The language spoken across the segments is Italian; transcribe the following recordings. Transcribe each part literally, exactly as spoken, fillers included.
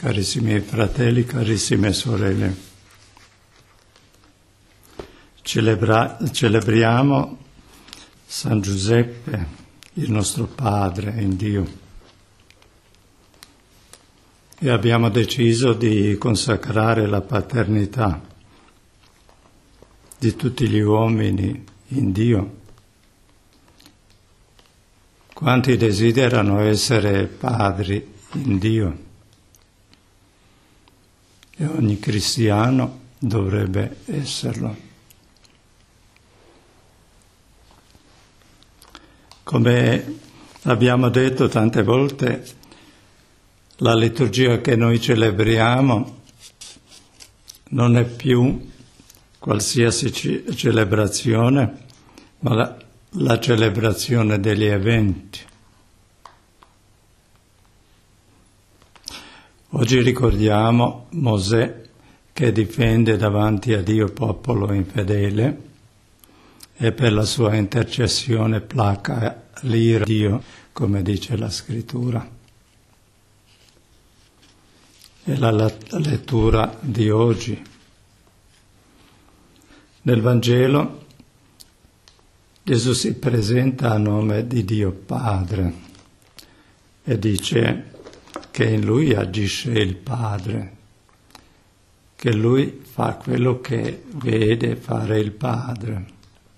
Carissimi fratelli, carissime sorelle, celebra- celebriamo San Giuseppe, il nostro Padre in Dio, e abbiamo deciso di consacrare la paternità di tutti gli uomini in Dio. Quanti desiderano essere padri in Dio? E ogni cristiano dovrebbe esserlo. Come abbiamo detto tante volte, la liturgia che noi celebriamo non è più qualsiasi c- celebrazione, ma la, la celebrazione degli eventi. Oggi ricordiamo Mosè che difende davanti a Dio popolo infedele e per la sua intercessione placa l'ira di Dio, come dice la Scrittura. E la lettura di oggi. Nel Vangelo Gesù si presenta a nome di Dio Padre e dice che in Lui agisce il Padre, che Lui fa quello che vede fare il Padre.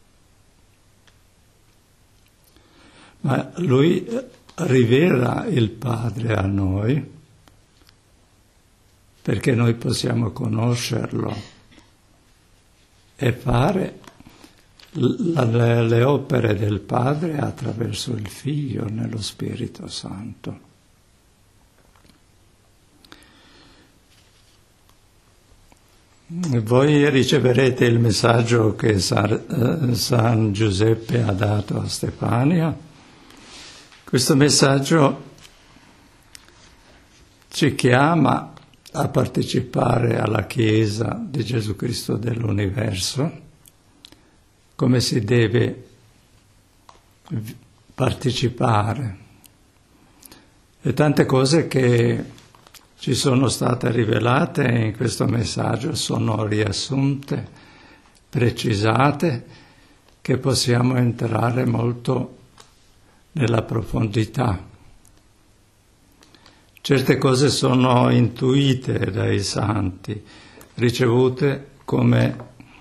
Ma Lui rivela il Padre a noi perché noi possiamo conoscerlo e fare le, le opere del Padre attraverso il Figlio nello Spirito Santo. Voi riceverete il messaggio che San, San Giuseppe ha dato a Stefania. Questo messaggio ci chiama a partecipare alla Chiesa di Gesù Cristo dell'universo, come si deve partecipare. E tante cose che ci sono state rivelate in questo messaggio sono riassunte, precisate, che possiamo entrare molto nella profondità. Certe cose sono intuite dai santi, ricevute come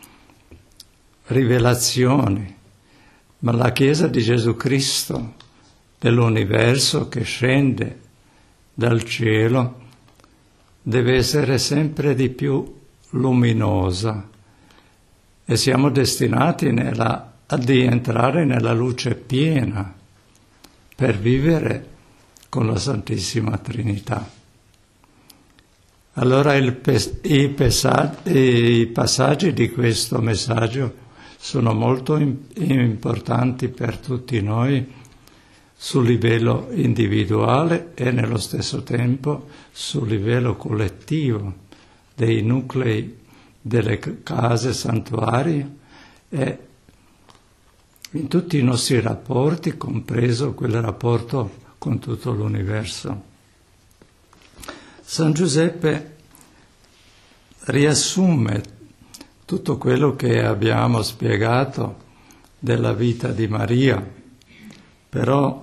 rivelazioni, ma la Chiesa di Gesù Cristo dell'universo che scende dal cielo deve essere sempre di più luminosa e siamo destinati nella, ad entrare nella luce piena per vivere con la Santissima Trinità. Allora il, i, pesaggi, i passaggi di questo messaggio sono molto importanti per tutti noi sul livello individuale e nello stesso tempo sul livello collettivo dei nuclei delle case santuarie e in tutti i nostri rapporti, compreso quel rapporto con tutto l'universo. San Giuseppe riassume tutto quello che abbiamo spiegato della vita di Maria, però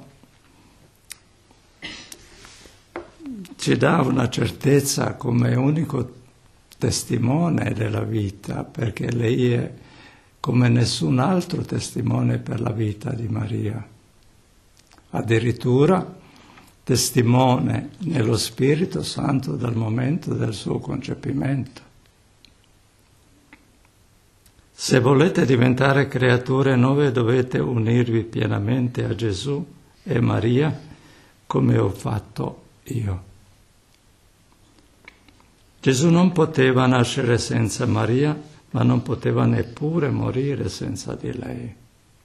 ci dà una certezza come unico testimone della vita, perché lei è come nessun altro testimone per la vita di Maria. Addirittura testimone nello Spirito Santo dal momento del suo concepimento. Se volete diventare creature nuove dovete unirvi pienamente a Gesù e Maria come ho fatto io. Gesù non poteva nascere senza Maria, ma non poteva neppure morire senza di lei.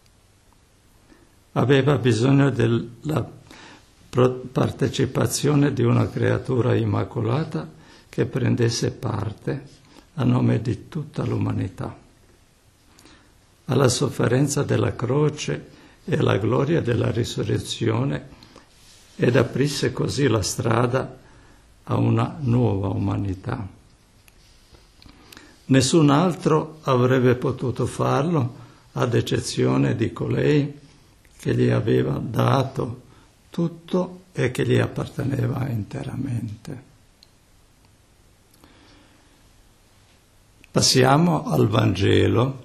Aveva bisogno della partecipazione di una creatura immacolata che prendesse parte a nome di tutta l'umanità alla sofferenza della croce e alla gloria della risurrezione ed aprisse così la strada a una nuova umanità. Nessun altro avrebbe potuto farlo, ad eccezione di colei che gli aveva dato tutto e che gli apparteneva interamente. Passiamo al Vangelo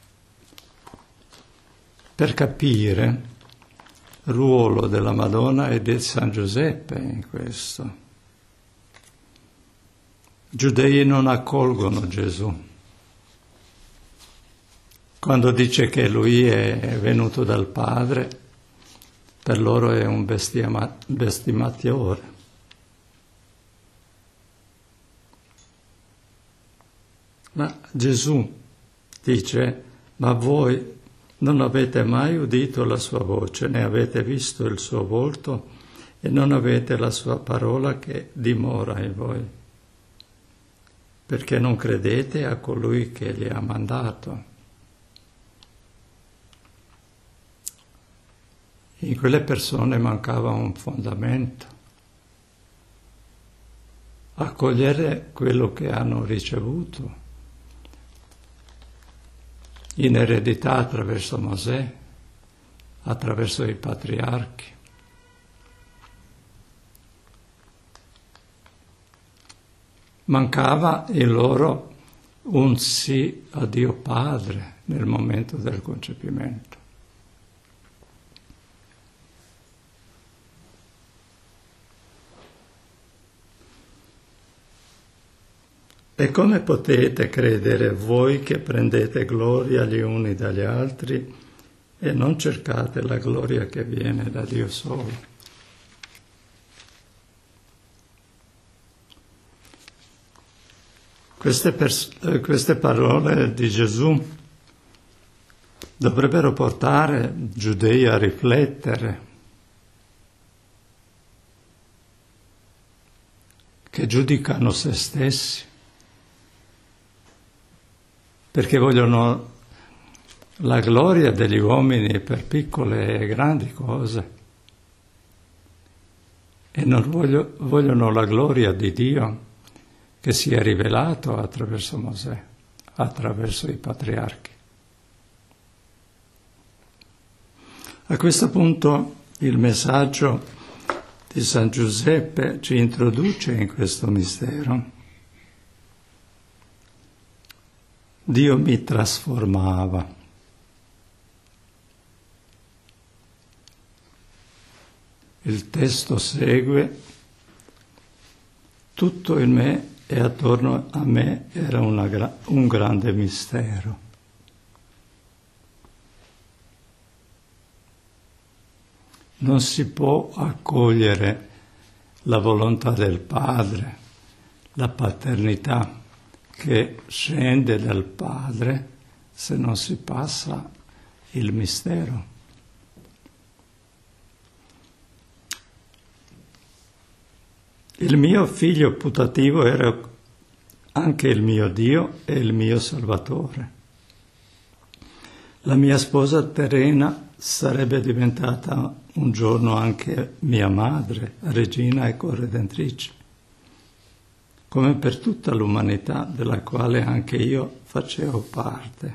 per capire il ruolo della Madonna e di San Giuseppe in questo. I giudei non accolgono Gesù. Quando dice che lui è venuto dal Padre, per loro è un bestima- bestemmiatore. Ma Gesù dice, ma voi non avete mai udito la sua voce, né avete visto il suo volto, e non avete la sua parola che dimora in voi, perché non credete a colui che li ha mandato. In quelle persone mancava un fondamento. Accogliere quello che hanno ricevuto in eredità attraverso Mosè, attraverso i patriarchi. Mancava in loro un sì a Dio Padre nel momento del concepimento. E come potete credere voi che prendete gloria gli uni dagli altri e non cercate la gloria che viene da Dio solo? Queste, pers- queste parole di Gesù dovrebbero portare i giudei a riflettere, che giudicano se stessi, perché vogliono la gloria degli uomini per piccole e grandi cose e non voglio, vogliono la gloria di Dio che si è rivelato attraverso Mosè, attraverso i patriarchi. A questo punto il messaggio di San Giuseppe ci introduce in questo mistero. Dio mi trasformava. Il testo segue, tutto in me e attorno a me era una gra- un grande mistero. Non si può accogliere la volontà del Padre, la paternità che scende dal Padre se non si passa il mistero. Il mio figlio putativo era anche il mio Dio e il mio Salvatore. La mia sposa terrena sarebbe diventata un giorno anche mia madre, regina e corredentrice, come per tutta l'umanità della quale anche io facevo parte.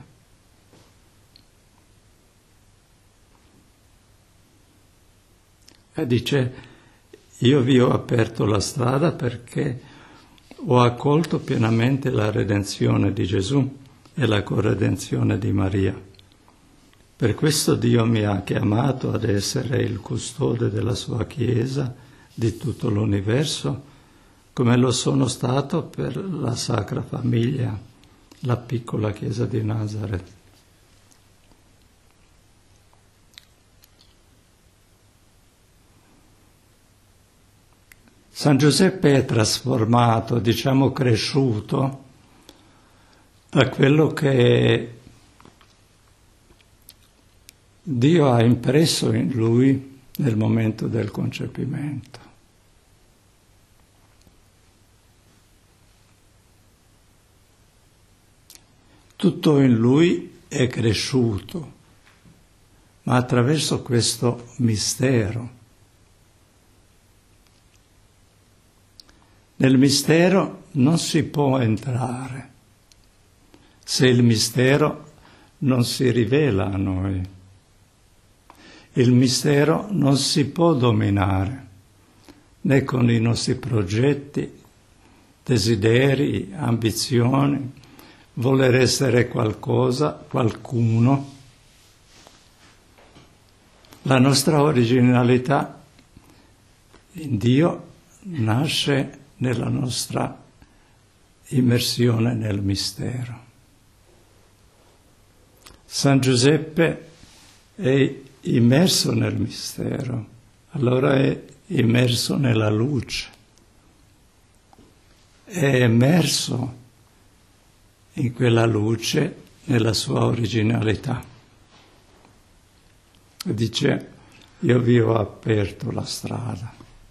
E dice, io vi ho aperto la strada perché ho accolto pienamente la redenzione di Gesù e la corredenzione di Maria. Per questo Dio mi ha chiamato ad essere il custode della sua Chiesa, di tutto l'universo, come lo sono stato per la Sacra Famiglia, la piccola Chiesa di Nazareth. San Giuseppe è trasformato, diciamo cresciuto, da quello che Dio ha impresso in lui nel momento del concepimento. Tutto in lui è cresciuto, ma attraverso questo mistero. Nel mistero non si può entrare se il mistero non si rivela a noi. Il mistero non si può dominare né con i nostri progetti, desideri, ambizioni, voler essere qualcosa, qualcuno. La nostra originalità in Dio nasce nella nostra immersione nel mistero. San Giuseppe è immerso nel mistero, allora è immerso nella luce, è immerso in quella luce nella sua originalità. E dice: io vi ho aperto la strada.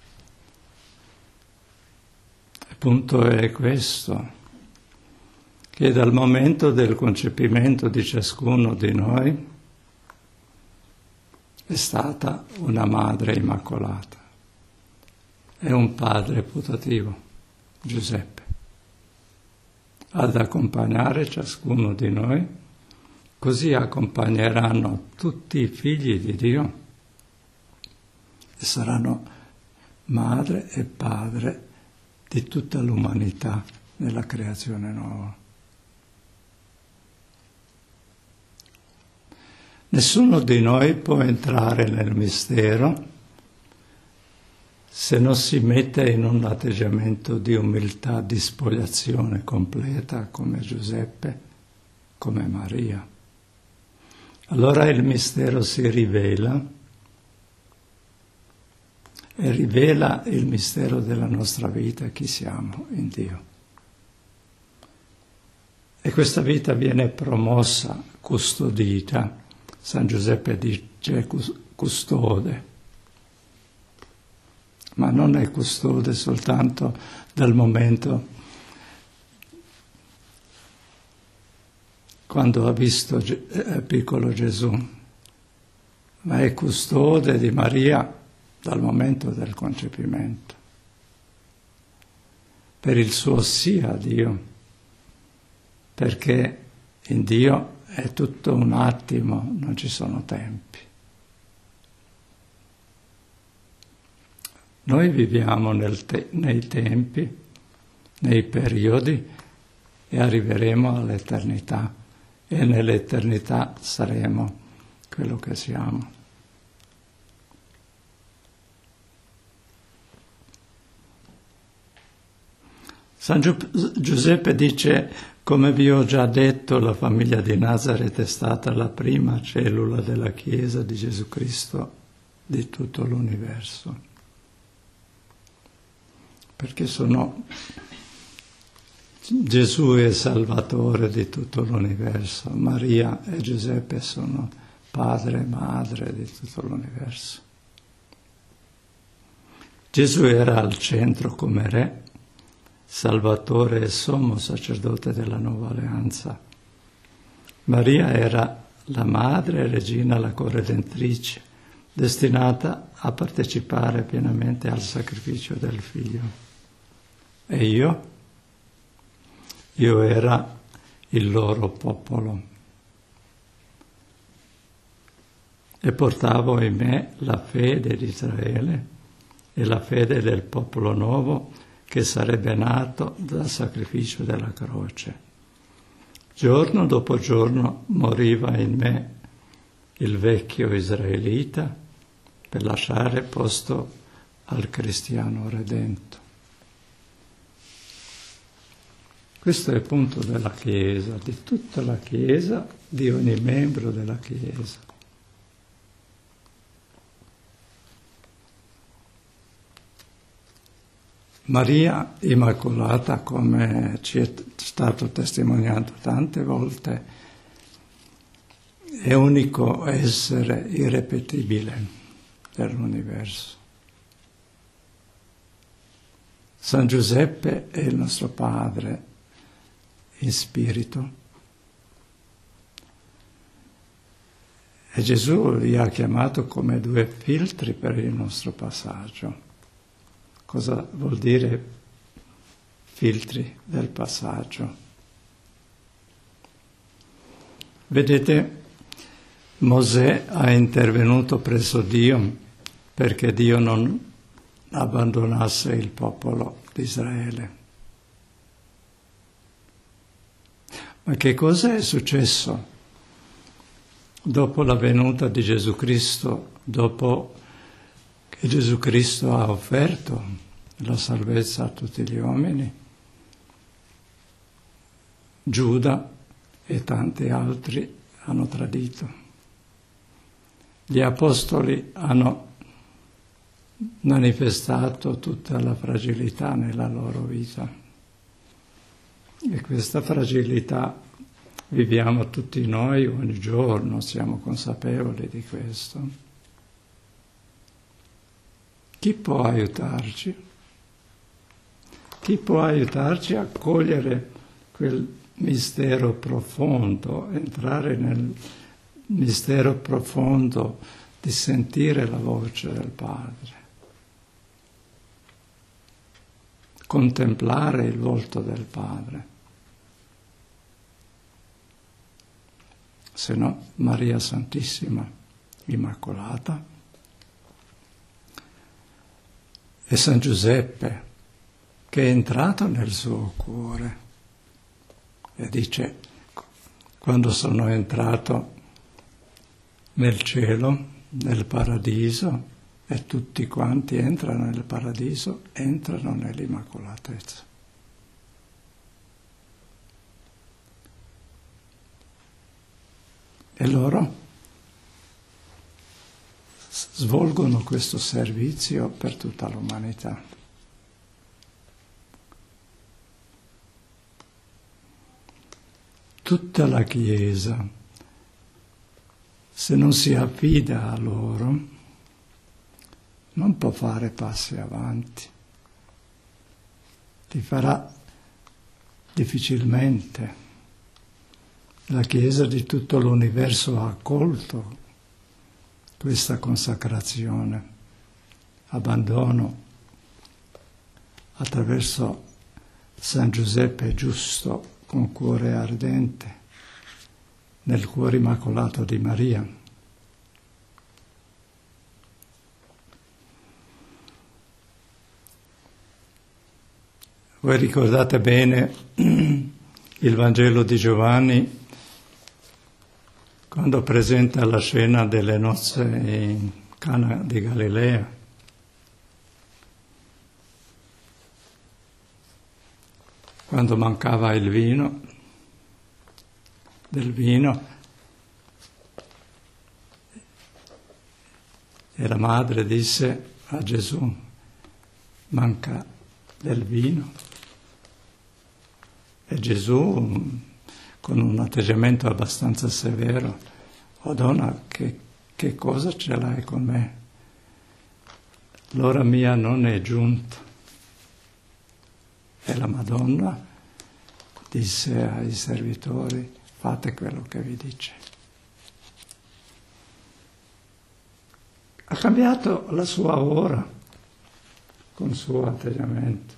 Il punto è questo, che dal momento del concepimento di ciascuno di noi è stata una madre immacolata e un padre putativo, Giuseppe, ad accompagnare ciascuno di noi, così accompagneranno tutti i figli di Dio e saranno madre e padre di tutta l'umanità nella creazione nuova. Nessuno di noi può entrare nel mistero se non si mette in un atteggiamento di umiltà, di spoliazione completa, come Giuseppe, come Maria. Allora il mistero si rivela e rivela il mistero della nostra vita, chi siamo in Dio. E questa vita viene promossa, custodita. San Giuseppe dice custode, ma non è custode soltanto dal momento quando ha visto eh, piccolo Gesù, ma è custode di Maria dal momento del concepimento, per il suo sì a Dio, perché in Dio è tutto un attimo, non ci sono tempi. Noi viviamo nel te- nei tempi, nei periodi, e arriveremo all'eternità, e nell'eternità saremo quello che siamo. San Giu- Giuseppe dice: come vi ho già detto, la famiglia di Nazareth è stata la prima cellula della Chiesa di Gesù Cristo di tutto l'universo. Perché sono Gesù è Salvatore di tutto l'universo, Maria e Giuseppe sono padre e madre di tutto l'universo. Gesù era al centro come re, Salvatore e sommo sacerdote della nuova alleanza. Maria era la madre e regina, la corredentrice, destinata a partecipare pienamente al sacrificio del figlio. E io? Io era il loro popolo e portavo in me la fede di Israele e la fede del popolo nuovo che sarebbe nato dal sacrificio della croce. Giorno dopo giorno moriva in me il vecchio israelita per lasciare posto al cristiano redento. Questo è il punto della Chiesa, di tutta la Chiesa, di ogni membro della Chiesa. Maria Immacolata, come ci è stato testimoniato tante volte, è unico essere irripetibile dell'universo. San Giuseppe è il nostro padre in spirito e Gesù li ha chiamato come due filtri per il nostro passaggio. Cosa vuol dire filtri del passaggio. Vedete, Mosè ha intervenuto presso Dio perché Dio non abbandonasse il popolo di Israele. Ma che cosa è successo dopo la venuta di Gesù Cristo, dopo che Gesù Cristo ha offerto la salvezza a tutti gli uomini? Giuda e tanti altri hanno tradito. Gli apostoli hanno manifestato tutta la fragilità nella loro vita. E questa fragilità viviamo tutti noi ogni giorno, siamo consapevoli di questo. Chi può aiutarci? Chi può aiutarci a cogliere quel mistero profondo, entrare nel mistero profondo di sentire la voce del Padre, contemplare il volto del Padre? Se no, Maria Santissima, Immacolata, e San Giuseppe, che è entrato nel suo cuore e dice: quando sono entrato nel cielo, nel paradiso, e tutti quanti entrano nel paradiso, entrano nell'Immacolatezza. E loro svolgono questo servizio per tutta l'umanità. Tutta la Chiesa, se non si affida a loro, non può fare passi avanti. Li farà difficilmente. La Chiesa di tutto l'universo ha accolto questa consacrazione, abbandono attraverso San Giuseppe giusto, con cuore ardente, nel cuore immacolato di Maria. Voi ricordate bene il Vangelo di Giovanni, quando presenta la scena delle nozze in Cana di Galilea. Quando mancava il vino, del vino, e la madre disse a Gesù: manca del vino. E Gesù, con un atteggiamento abbastanza severo: oh donna, che, che cosa ce l'hai con me? L'ora mia non è giunta. E la Madonna disse ai servitori: fate quello che vi dice. Ha cambiato la sua ora con il suo atteggiamento.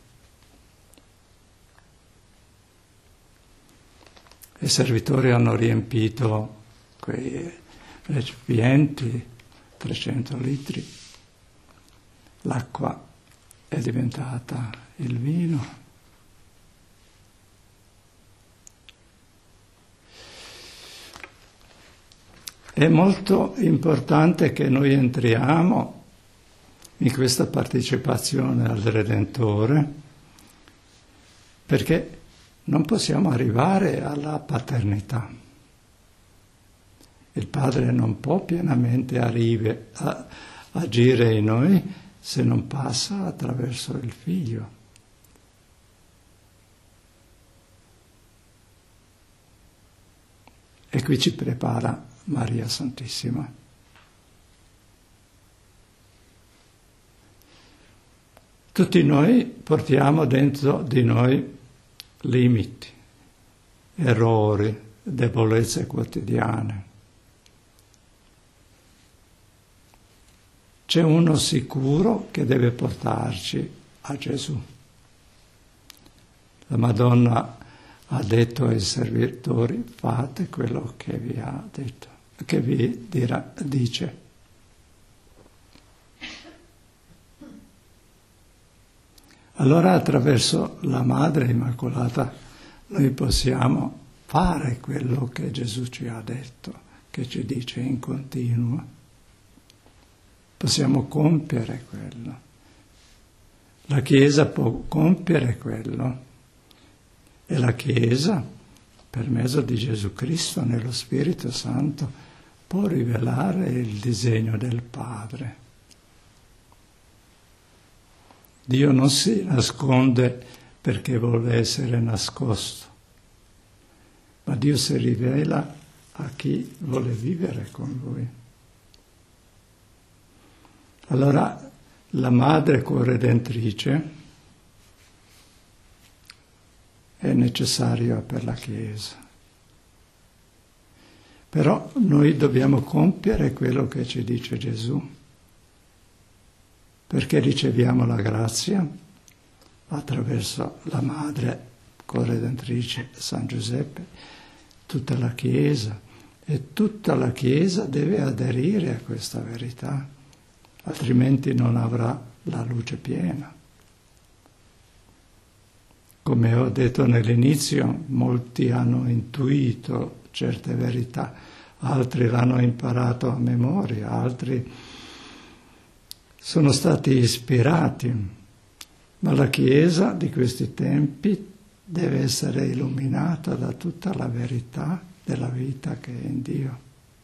I servitori hanno riempito quei recipienti, trecento litri, l'acqua è diventata il vino. È molto importante che noi entriamo in questa partecipazione al Redentore, perché non possiamo arrivare alla paternità. Il Padre non può pienamente arrive, a, agire in noi se non passa attraverso il Figlio. E qui ci prepara Maria Santissima. Tutti noi portiamo dentro di noi limiti, errori, debolezze quotidiane. C'è uno sicuro che deve portarci a Gesù. La Madonna ha detto ai servitori: fate quello che vi ha detto, che vi dirà, dice. Allora attraverso la Madre Immacolata noi possiamo fare quello che Gesù ci ha detto, che ci dice in continuo. Possiamo compiere quello. La Chiesa può compiere quello. E la Chiesa, per mezzo di Gesù Cristo, nello Spirito Santo, può rivelare il disegno del Padre. Dio non si nasconde perché vuole essere nascosto, ma Dio si rivela a chi vuole vivere con Lui. Allora la Madre corredentrice è necessaria per la Chiesa. Però noi dobbiamo compiere quello che ci dice Gesù, perché riceviamo la grazia attraverso la Madre corredentrice San Giuseppe, tutta la Chiesa, e tutta la Chiesa deve aderire a questa verità, altrimenti non avrà la luce piena. Come ho detto nell'inizio, molti hanno intuito certe verità, altri l'hanno imparato a memoria, altri sono stati ispirati, ma la Chiesa di questi tempi deve essere illuminata da tutta la verità della vita che è in Dio.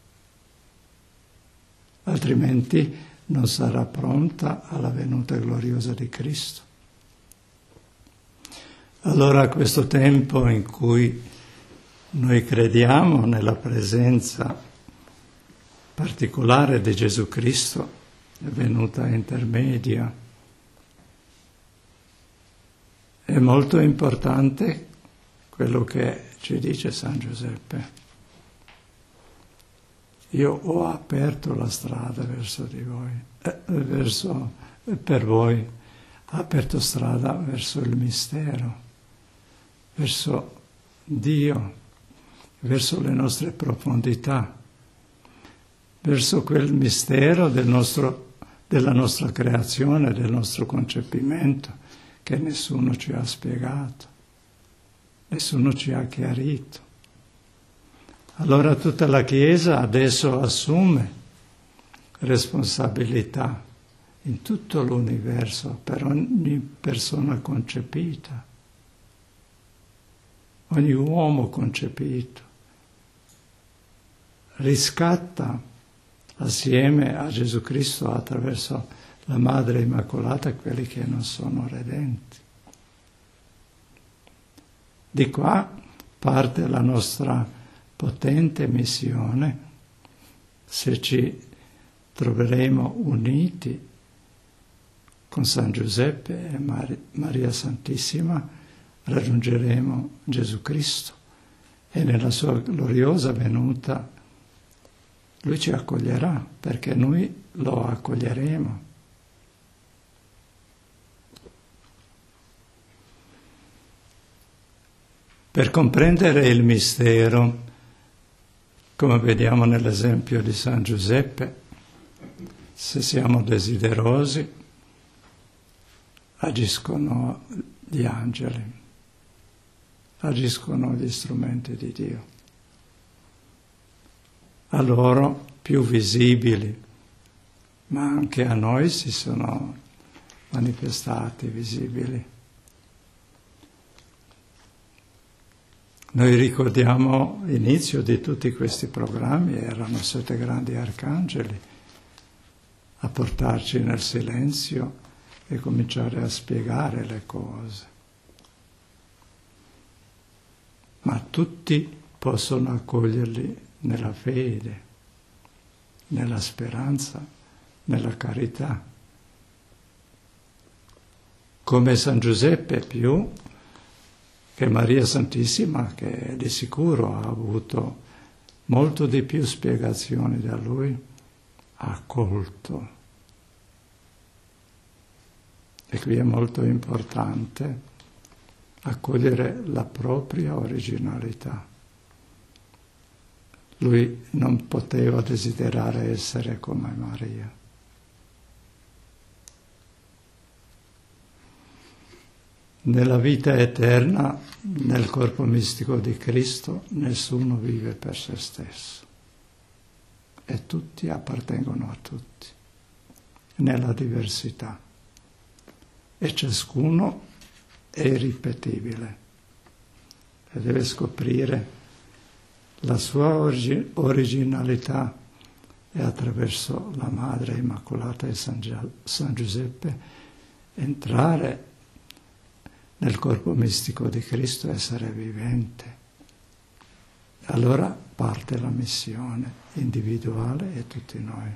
Altrimenti non sarà pronta alla venuta gloriosa di Cristo. Allora questo tempo in cui noi crediamo nella presenza particolare di Gesù Cristo, è venuta intermedia, è molto importante quello che ci dice San Giuseppe. Io ho aperto la strada verso di voi, eh, verso, per voi, ho aperto strada verso il mistero, verso Dio, verso le nostre profondità, verso quel mistero del nostro, della nostra creazione, del nostro concepimento, che nessuno ci ha spiegato, nessuno ci ha chiarito. Allora tutta la Chiesa adesso assume responsabilità in tutto l'universo per ogni persona concepita, ogni uomo concepito. Riscatta assieme a Gesù Cristo attraverso la Madre Immacolata quelli che non sono redenti. Di qua parte la nostra potente missione, se ci troveremo uniti con San Giuseppe e Mar- Maria Santissima, raggiungeremo Gesù Cristo e nella sua gloriosa venuta Lui ci accoglierà, perché noi lo accoglieremo. Per comprendere il mistero, come vediamo nell'esempio di San Giuseppe, se siamo desiderosi, agiscono gli angeli, agiscono gli strumenti di Dio. A loro più visibili, ma anche a noi si sono manifestati visibili. Noi ricordiamo l'inizio di tutti questi programmi, erano sette grandi arcangeli a portarci nel silenzio e cominciare a spiegare le cose. Ma tutti possono accoglierli nella fede, nella speranza, nella carità. Come San Giuseppe più che Maria Santissima, che di sicuro ha avuto molto di più spiegazioni da lui, ha accolto. E qui è molto importante accogliere la propria originalità. Lui non poteva desiderare essere come Maria. Nella vita eterna, nel corpo mistico di Cristo, nessuno vive per se stesso e tutti appartengono a tutti, nella diversità, e ciascuno è irripetibile e deve scoprire la sua origi- originalità e attraverso la Madre Immacolata e San, Gia- San Giuseppe entrare nel corpo mistico di Cristo, essere vivente. Allora parte la missione individuale e tutti noi.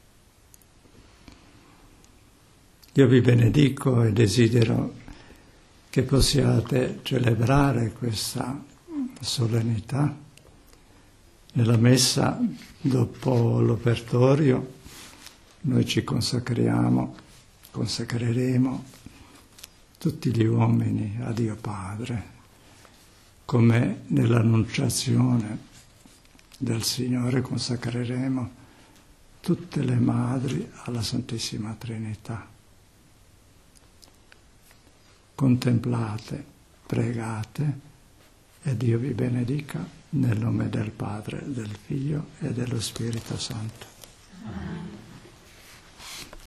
Io vi benedico e desidero che possiate celebrare questa solennità. Nella messa, dopo l'ofertorio, noi ci consacriamo, consacreremo tutti gli uomini a Dio Padre, come nell'annunciazione del Signore consacreremo tutte le madri alla Santissima Trinità. Contemplate, pregate e Dio vi benedica nel nome del Padre, del Figlio e dello Spirito Santo.